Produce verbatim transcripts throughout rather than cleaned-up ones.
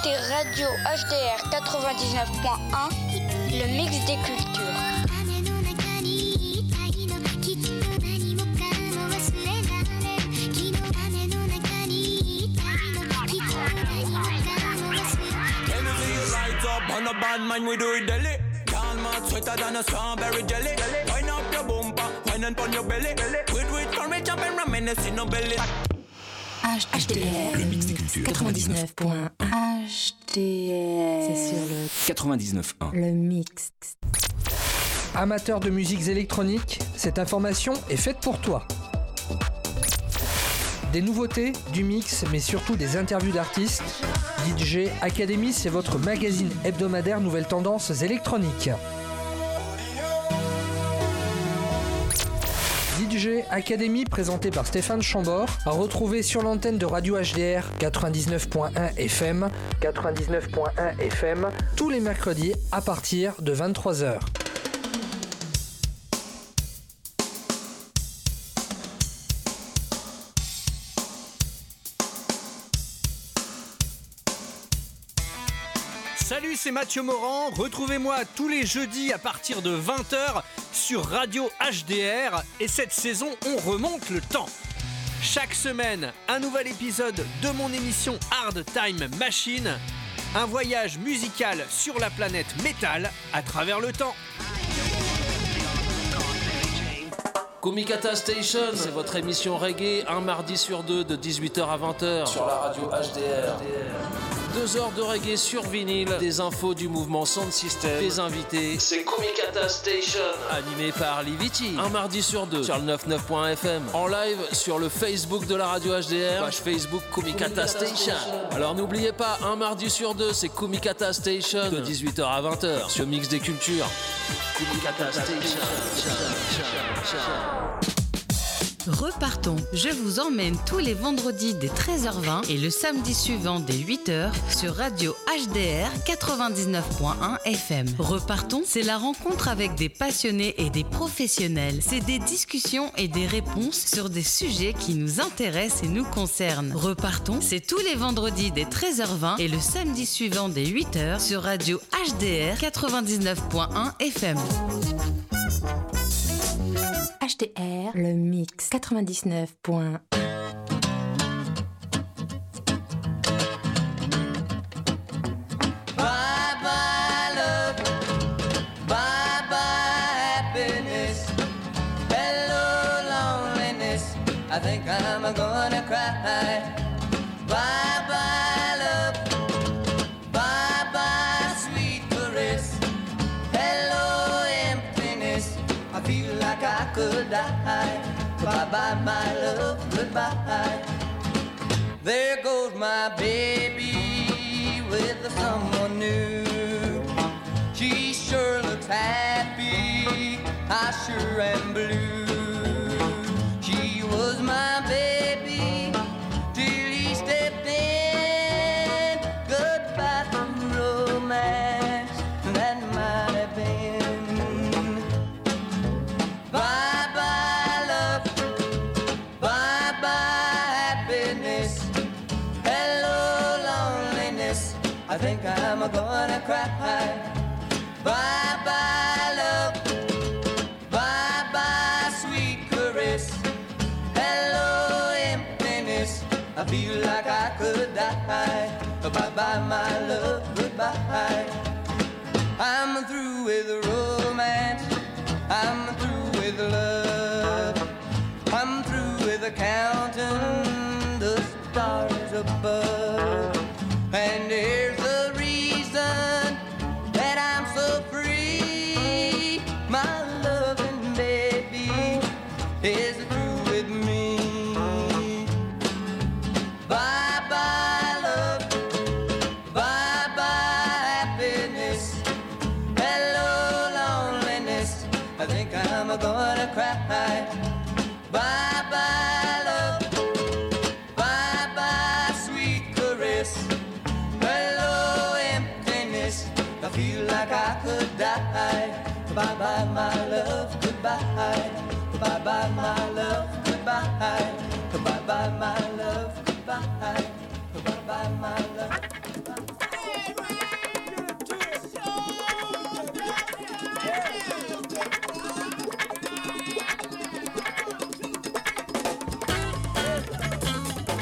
écoutez Radio H D R quatre-vingt-dix-neuf point un, le mix des cultures. On a bad man, we do it daily. Y'all mad sweeter than a strawberry jelly. Wind up your bumper, wind and pon your belly. With with courage up and reminisce in no belly. H D R, le mix des cultures. quatre-vingt-dix-neuf point un. H D R, c'est sur le quatre-vingt-dix-neuf point un. Le mix. Amateur de musiques électroniques, cette information est faite pour toi. Des nouveautés, du mix, mais surtout des interviews d'artistes. D J Academy, c'est votre magazine hebdomadaire nouvelles tendances électroniques. D J Academy, présenté par Stéphane Chambord, à retrouver sur l'antenne de Radio H D R quatre-vingt-dix-neuf point un F M, quatre-vingt-dix-neuf point un F M, tous les mercredis à partir de vingt-trois heures. Salut, c'est Mathieu Morand. Retrouvez-moi tous les jeudis à partir de vingt heures sur Radio H D R. Et cette saison, on remonte le temps. Chaque semaine, un nouvel épisode de mon émission Hard Time Machine. Un voyage musical sur la planète métal à travers le temps. Kumikata Station, c'est votre émission reggae, un mardi sur deux de dix-huit heures à vingt heures sur la radio H D R. Deux heures de reggae sur vinyle, des infos du mouvement Sound System, des invités. C'est Kumikata Station, animé par Liviti. Un mardi sur deux sur le quatre-vingt-dix-neuf point un F M. En live sur le Facebook de la radio H D R, page Facebook Kumikata Station. Alors n'oubliez pas, un mardi sur deux, c'est Kumikata Station, de dix-huit heures à vingt heures sur Mix des Cultures. Kumikata Station. Repartons, je vous emmène tous les vendredis dès treize heures vingt et le samedi suivant dès huit heures sur Radio H D R quatre-vingt-dix-neuf point un F M. Repartons, c'est la rencontre avec des passionnés et des professionnels. C'est des discussions et des réponses sur des sujets qui nous intéressent et nous concernent. Repartons, c'est tous les vendredis dès treize heures vingt et le samedi suivant dès huit heures sur Radio H D R quatre-vingt-dix-neuf point un F M. H D R, le mix quatre-vingt-dix-neuf point un. Bye bye love, bye bye happiness, hello loneliness, I think I'm gonna cry. Bye bye love, bye bye sweet caress, hello emptiness, I feel like I could die. Bye bye my love, goodbye. There goes my baby with someone new. She sure looks happy, I sure am blue. She was my baby till he stepped in. Goodbye to romance, that might have been. Bye bye love, bye bye happiness, hello loneliness, I think I'm gonna cry. Bye bye love, bye bye sweet caress, hello emptiness, I feel like I could die. Bye bye my love, goodbye. I'm through with romance, I'm through with love, I'm through with counting the stars above. And here's the reason that I'm so free. My loving baby is through with me. Bye bye love, bye bye happiness, hello loneliness, I think I'm gonna cry. Bye bye love, bye bye sweet caress, hello emptiness, I feel like I could die. Bye bye my love, goodbye. Bye bye my love, goodbye. Bye bye my love, goodbye. Bye bye my love, goodbye.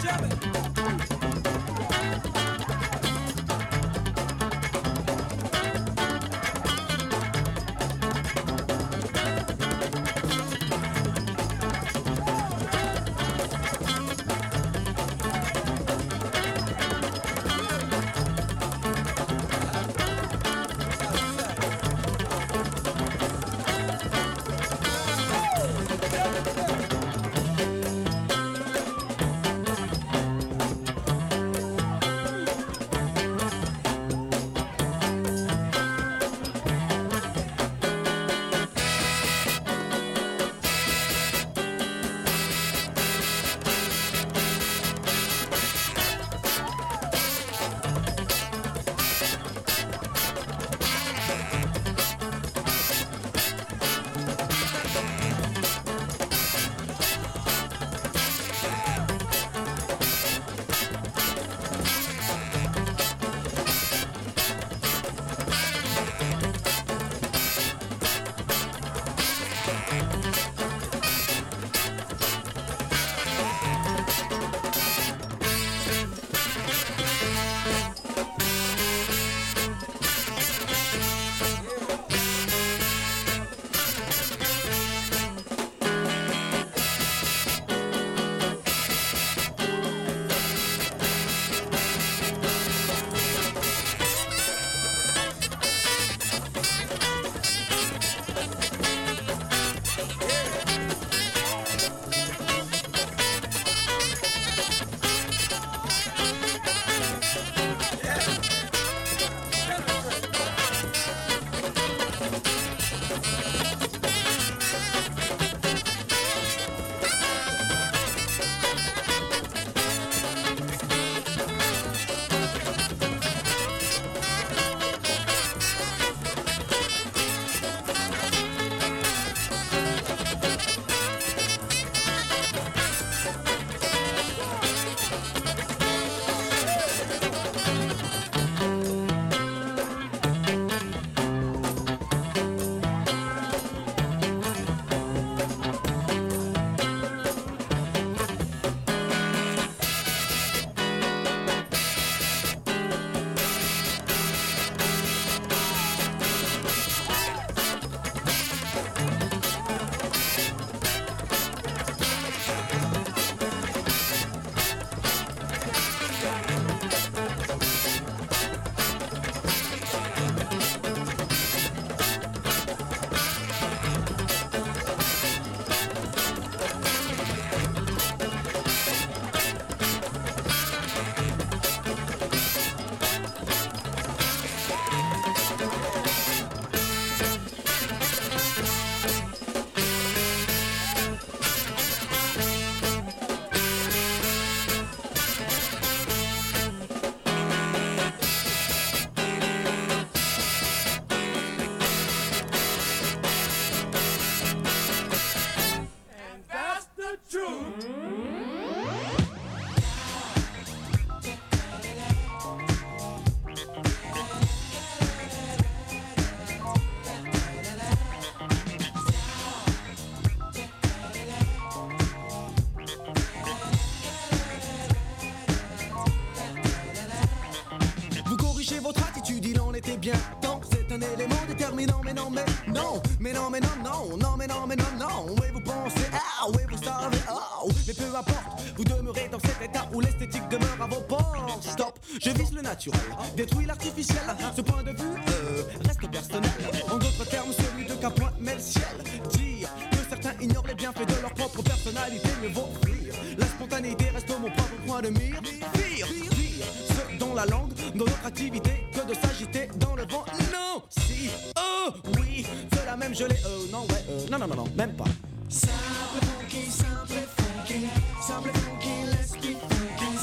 bien temps, c'est un élément déterminant. Mais non, mais non, mais non, mais non, non, non, mais non, mais non, non. Oui, vous pensez, ah, oui, vous savez, oh. Mais peu importe, vous demeurez dans cet état où l'esthétique demeure à vos portes. Stop, je vise le naturel, détruis l'artificiel. Ce point de vue euh, reste personnel. En d'autres termes, celui de qu'un point met le ciel. Dire que certains ignorent les bienfaits de leur propre personnalité, mieux vaut fuir. La spontanéité reste mon propre point de mire. Pire, pire, ce dont la langue, dans notre activité, que de s'agiter dans le vent. Non, si, oh, oui, cela même je l'ai, euh, non, ouais, euh, non, non, non, non, même pas. Simple funky, simple funky, simple funky, let's be funky.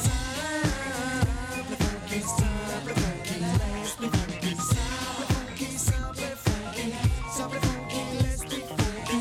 Simple funky, simple funky, let's be funky. Simple funky, simple funky, simple funky, let's be funky.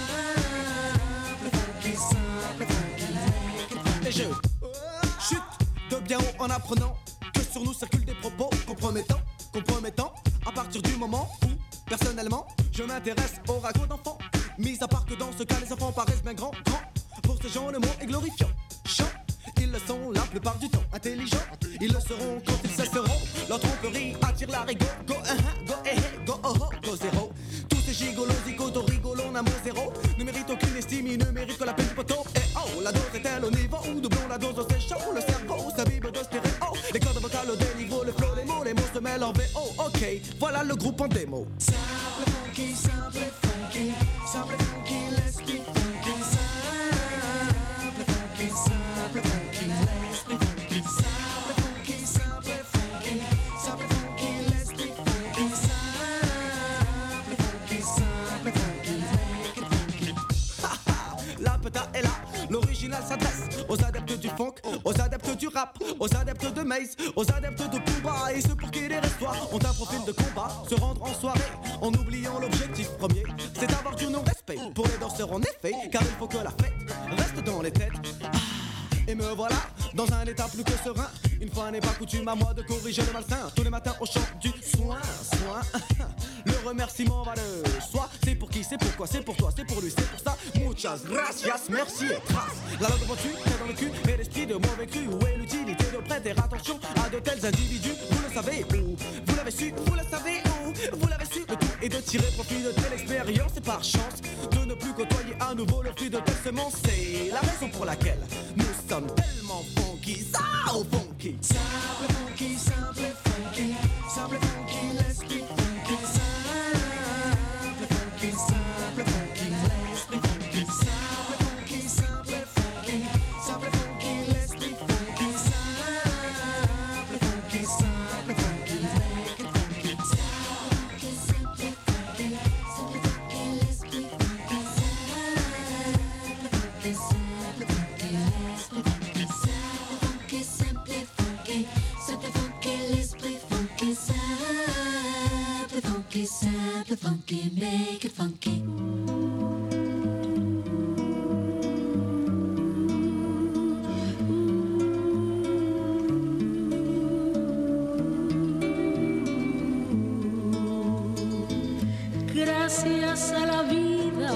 Simple funky, simple funky, make it funky. Et je chute de bien haut en apprenant que sur nous circulent des propos compromettants, compromettants, à partir du moment où, personnellement, je m'intéresse au ragot d'enfants. Mis à part que dans ce cas, les enfants paraissent bien grands, grands. Pour ces gens, le mot est glorifiant. Chant, ils le sont la plupart du temps intelligents. Ils le seront quand ils cesseront. Leur tromperie attire la rigo. Go, uh -huh, go, eh, eh, go, oh, oh, go, zéro. Tous ces gigolos, zigotos, rigolons, n'amour zéro. Ne méritent aucune estime, ils ne méritent que la peine du poteau. Et oh, la dose est-elle au niveau où doublons la dose, c'est chaud. Le cerveau s'abîme de stéréo. Les cordes vocales au déniveau, le flow, les mots, les mots se mêlent en V O. Ok, voilà le groupe en démo. Simple, funky, simple, funky, simple, funky, let's be funky. Simple, funky, simple, funky, let's be funky. Simple, funky, simple, funky, simple, funky, let's be funky. Simple, funky, simple, funky, make it funky. Ha ha, la peta est là. L'original s'adresse aux adeptes du funk, aux adeptes du rap, aux adeptes de Maze, aux adeptes de Booba et ceux pour qui les restoirs ont un profil de combat. Se rendre en soirée en oubliant l'objectif premier, c'est avoir du non-respect pour les danseurs en effet, car il faut que la fête reste dans les têtes. Ah, et me voilà dans un état plus que serein. Une fois n'est pas coutume à moi de corriger le malsain. Tous les matins au chant du soin, soin. Le remerciement va de soi. C'est pour qui, c'est pourquoi, c'est pour toi, c'est pour lui, c'est pour ça. Muchas gracias, merci et trace. La langue devant tu, tête dans le cul, et l'esprit de mauvais cru. Où est l'utilité de prêter attention à de tels individus? Vous le savez où? Vous l'avez su, vous le savez où? Vous l'avez su, le tout est de tirer profit de telle expérience et par chance de ne plus côtoyer à nouveau le fruit de telle semence. C'est la raison pour laquelle nous sommes tellement funky, ça au funky. Simple funky, simple funky, simple funky, let's be funky. Simple funky, simple funky, let's be funky. Simple funky, simple funky, simple funky, let's be funky. Simple funky, simple funky, make it funky. Simple funky, simple funky, simple funky, let's be funky. Simple funky, simple funky, let's be funky. Simple funky, simple funky, simple funky, let's be funky. Simple funky, simple funky, make it funky. Gracias a la vida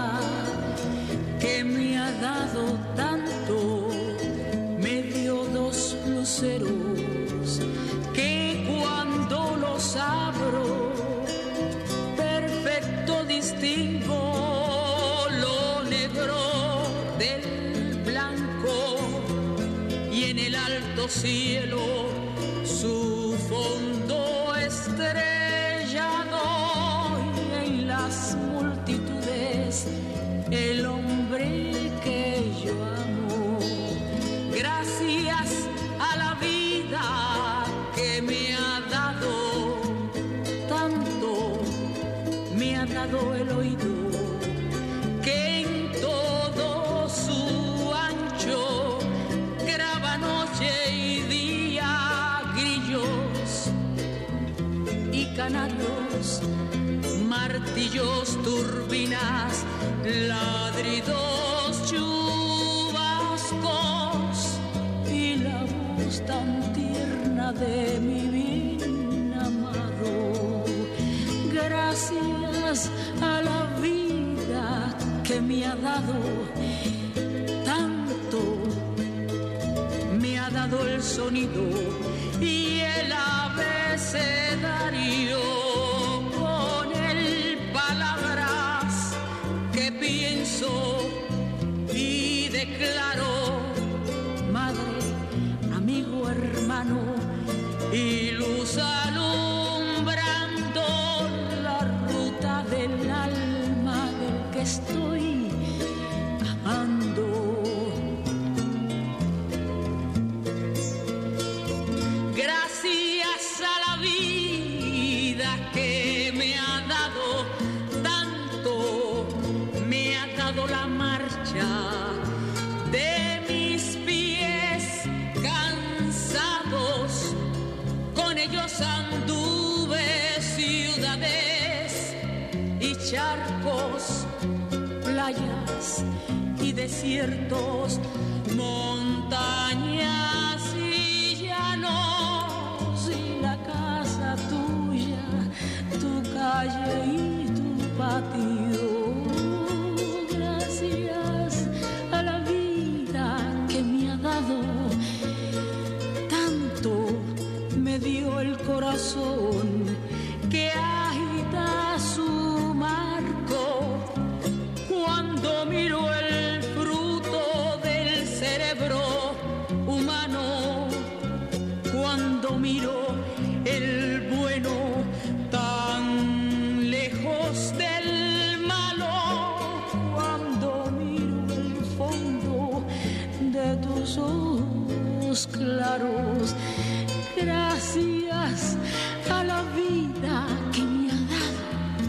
que me ha dado tanto, me dio dos luceros que cuando los abro perfecto distingo lo negro del blanco y en el alto cielo su fondo estrellado y en las multitudes el hombre que yo amo. Gracias a la vida que me ha dado tanto, me ha dado el oído que en todo su ancho graba noche y día grillos y canarios, martillos, turbinas, ladridos, chubascos y la voz tan tierna de mi bien amado. Gracias a la vida que me ha dado tanto, me ha dado el sonido y el abecedario con el palabras que pienso y declaro. Madre, amigo, hermano y luz alumbrando la ruta del alma del que estoy amando. Gracias a la vida que me ha dado tanto, me ha dado la marcha de mis pies cansados, con ellos anduve ciudades y charcos, playas y desiertos, montañas y llanos y la casa tuya, tu calle y tu patio. Gracias a la vida que me ha dado tus ojos claros. Gracias a la vida que me ha dado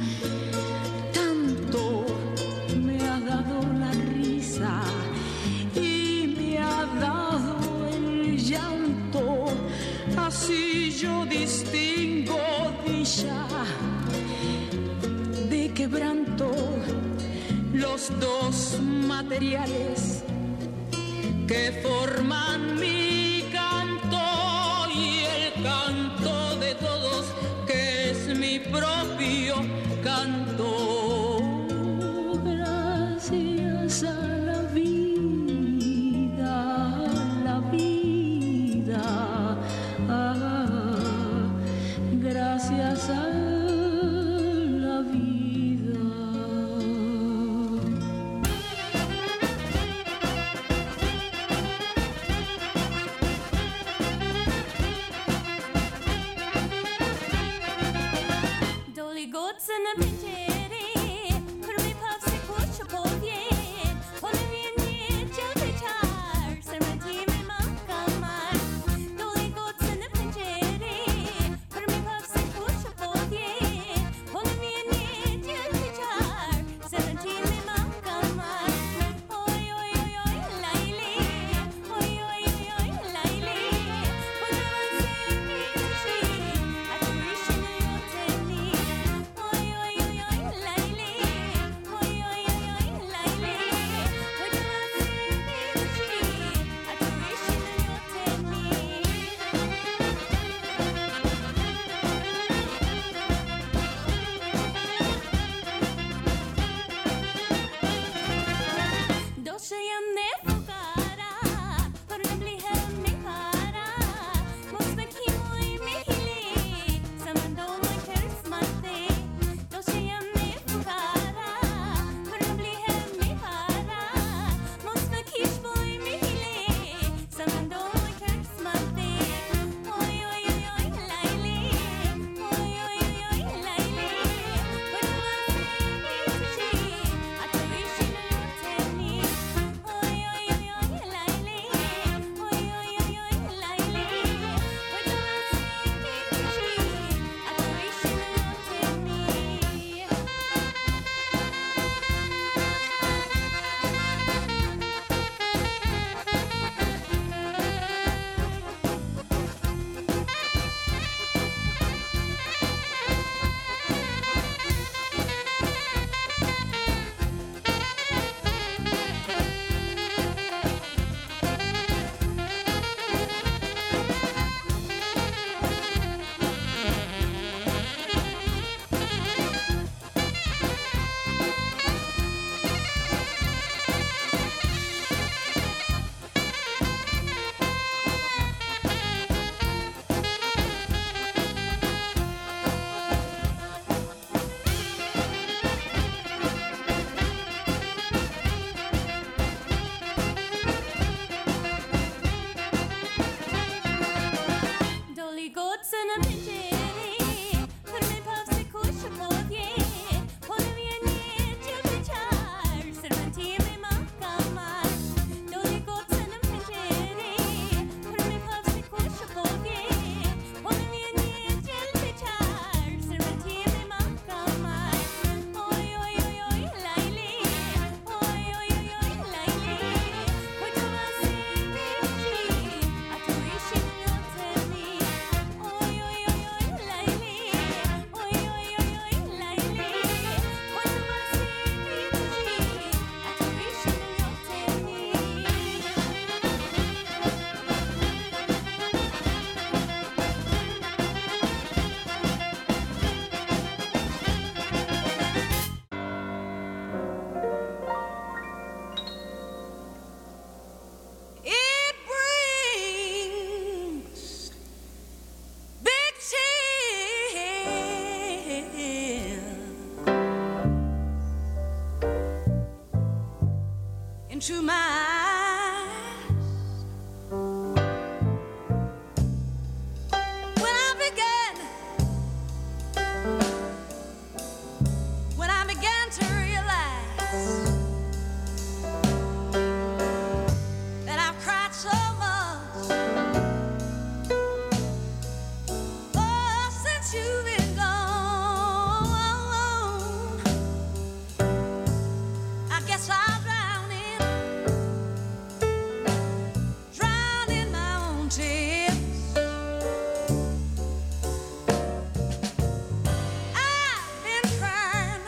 tanto, me ha dado la risa y me ha dado el llanto. Así yo distingo dicha de quebranto, los dos materiales que forman mi canto y el canto de todos, que es mi propio canto. Gracias a la vida, la vida, ah, gracias a la vida. Goats in the pincheri, kurmi pavse kuch povye, polvye nie chute char, sermati me makamar. Dolly goats in the pincheri, kurmi pavse kuch povye, polvye nie chute char, sermati me makamar. Oy oy oy oy laili, oy oy oy oy laili, podavan se pishi, aturishin yoteni. Oy oy oy oy laili, oy oy oy oy laili, podavan se pishi, aturishin yoteni. Doshayam ne fukara, parnabli hai mekara, mosbaki moi mehili, samando moi karismate. Doshayam ne fukara, parnabli hai mekara, mosbaki moi mehili, samando moi karismate. Oy oy oy oy laili, oy oy oy oy laili, podavan se pishi, aturishin yoteni. Oy oy oy oy laili, oy oy oy oy laili, podavan se pishi, aturishin yoteni. Dolly goats in a pincheri, kurmi pavse kuch povye, polvye nie chute char, servanti me makamar. Dolly goats in a pincheri, kurmi pavse kuch povye, polvye nie chute char, servanti me makamar. Oy oy oy oy laili, oy oy oy oy laili, podavan se pishi, aturishin yoteni. Oy oy oy oy laili, oy oy oy oy laili, podavan se pishi, aturishin yoteni. It brings big tears into my eyes when I began, when I began to realize that I've cried so tears. I've been crying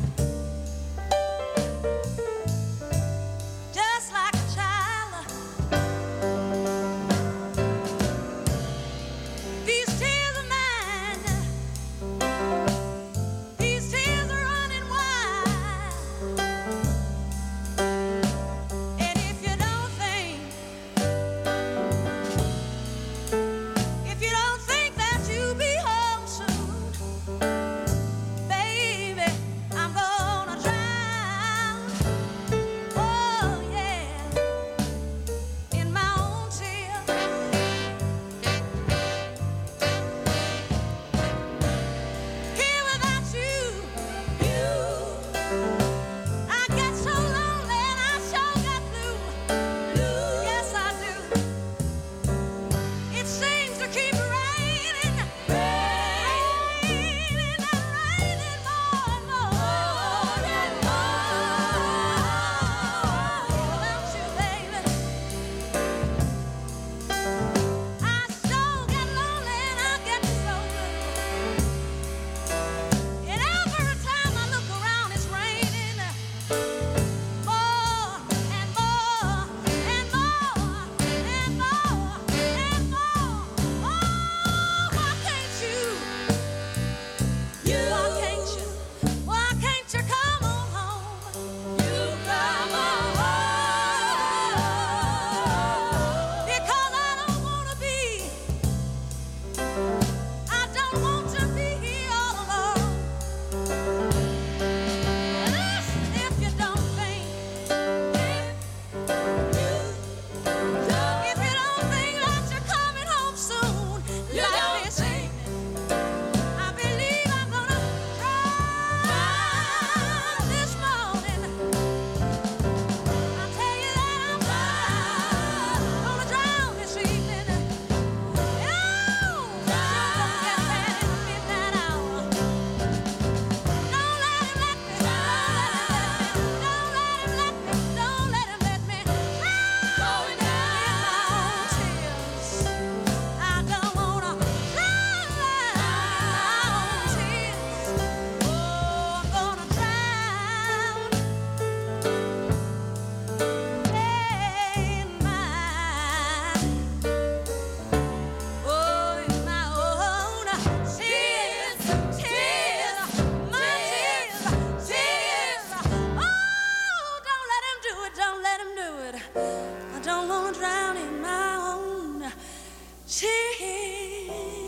just like a child. These tears are mine. These tears are running wild. And if you don't think, if you don't think that you'll be home soon, baby, I'm gonna drown. Oh yeah, in my own tears. Here without you, you, I get so lonely and I sure get blue, blue. Yes I do. It seems to keep raining, raining and raining more and more and more. Without you, baby, I sure get lonely and I get so blue. And every time I look around, it's raining more and more and more and more and more. Oh, why can't you? You, why can't you? Why can't you come on home? You come on home. Because I don't wanna be, I don't want to be here all alone. Listen, if you don't think, if you don't think that you're coming home soon, like this evening, I believe I'm gonna drown this morning. I tell you that I'm gonna drown this evening. Oh, don't get mad at midnight hour. Don't let him let me, don't let him let me, don't let him let me, don't let him let me going down in my own tears. I don't wanna drown my own tears. Oh, I'm gonna drown in my, oh, in my own tears, tears, my tears, tears. Oh, don't let him do it, don't let him do it. I don't wanna drown in my own tears.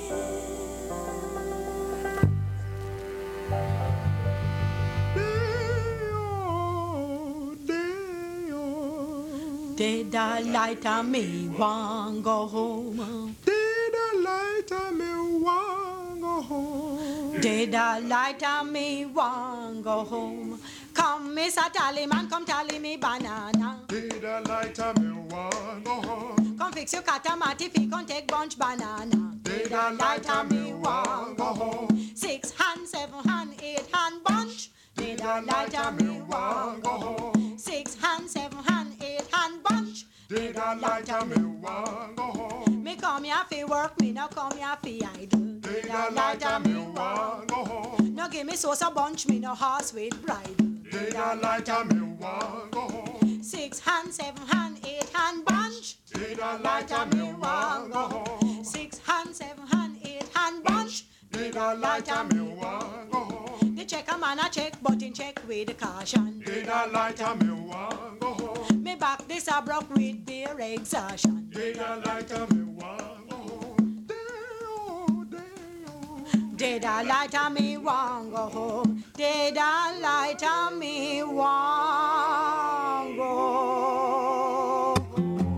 Did I light on me want go home? Did I light on me want go home? Did I light on me want go home? Come, Mister Tallyman, come tally me banana. Did I light on me want go home? Come fix your catamati if you can take bunch banana. Did I light on me want go home? Six hand, seven hand, eight hand bunch. Did I light on me want go home? Six hand, seven hand, eight hand bunch. Did I light on me want go home? Me come here fi work, me no come here fi idle. Did I light on me want go home? No give me sauce a bunch, me no horse with bridle. Did I light on me want go home? Six hand, seven hand, eight hand bunch. Did I light on me want go home? Six hand, seven hand, eight hand bunch. Did I light on me want go home? The check a man a check, but in check with the caution. Did I light on me want go home? Me back this a broke with beer exhaustion. Did I light on me want go home? Did I light on me want go home? Did I light on me want go home?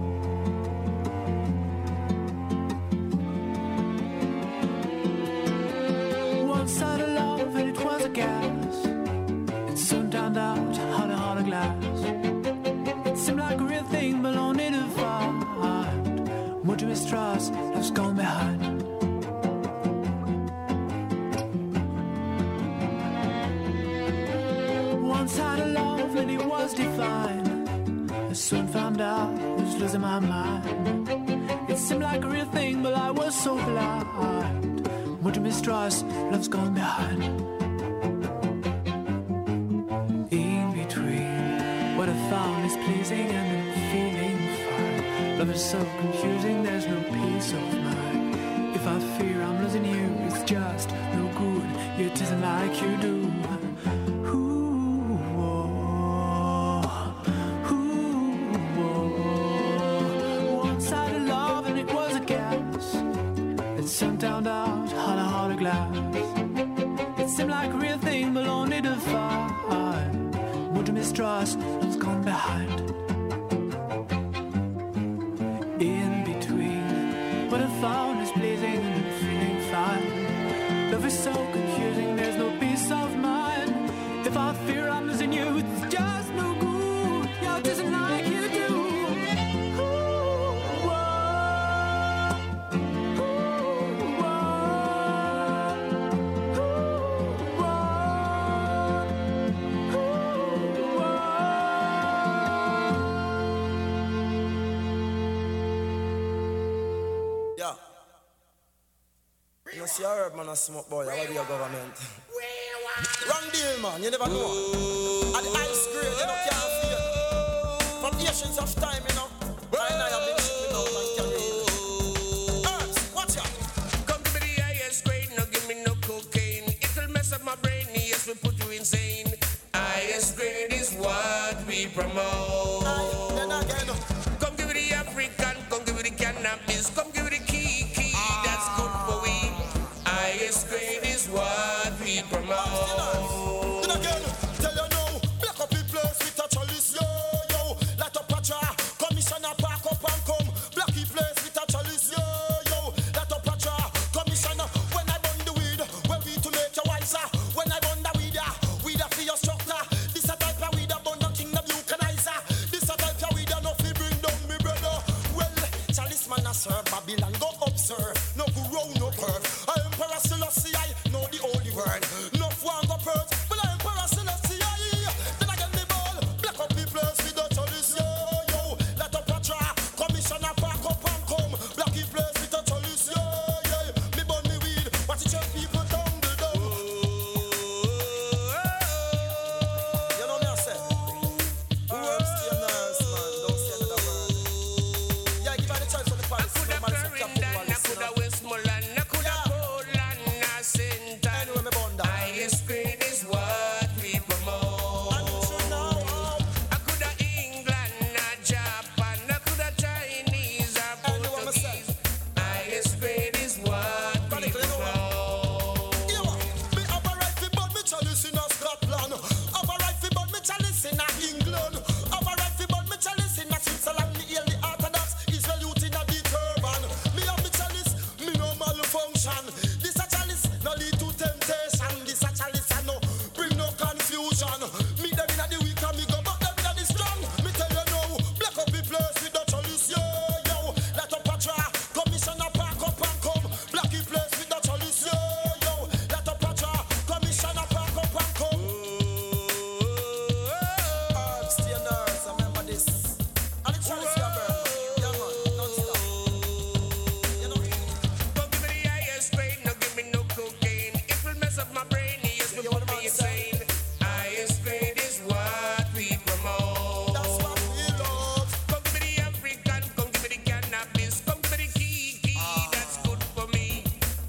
Once had a love and it was a gas. It soon turned out on a hollow glass. It seemed like a real thing, but only to find more to mistrust love's gone behind. Once had a love and it was divine. I soon found out I was losing my mind. It seemed like a real was so blind. Would you mistrust? Love's gone behind. In between, what I found is pleasing and I'm feeling fine. Love is so confusing, there's no peace of mind. If I fear I'm losing you, it's just no good. It isn't like you do. Turned out hollow, hollow glass. It seemed like a real thing, but only to find would you mistrust? Love's gone behind. In between, what I found is pleasing and I'm feeling fine. Love is so confusing, there's no peace of mind. If I fear I'm losing you, it's just no good. Yeah, it isn't like you do. You see a herb man a smoke boy, how do your government? Wrong deal man, you never know. At the ice grade, you know, can't feel. From the ancients of time, you know. Right now I've been shooting out and carrying. Herbs, watch out. Come give me the highest grade, no give me no cocaine. It'll mess up my brain, yes, we put you insane. Highest grade is what we promote. Aye, then again. Come give me the African, come give me the cannabis, come give me the key, key, that's good for we. Highest grade is what we promote. Then again, tell you now, black up the place with a chalice, yo, yo. Light up a jar, commissioner park up and come. Blacky place with a chalice, yo, yo. Light up a jar, commissioner. When I burn the weed, when we to make you wiser. When I burn the weed, yeah, weed a for your structure. This a type of weed a burn the king of Buchanizer. This a type of weed a no fi bring down me brother. Well, chalice man a serve, Babylon go up, sir. No grow, no perf.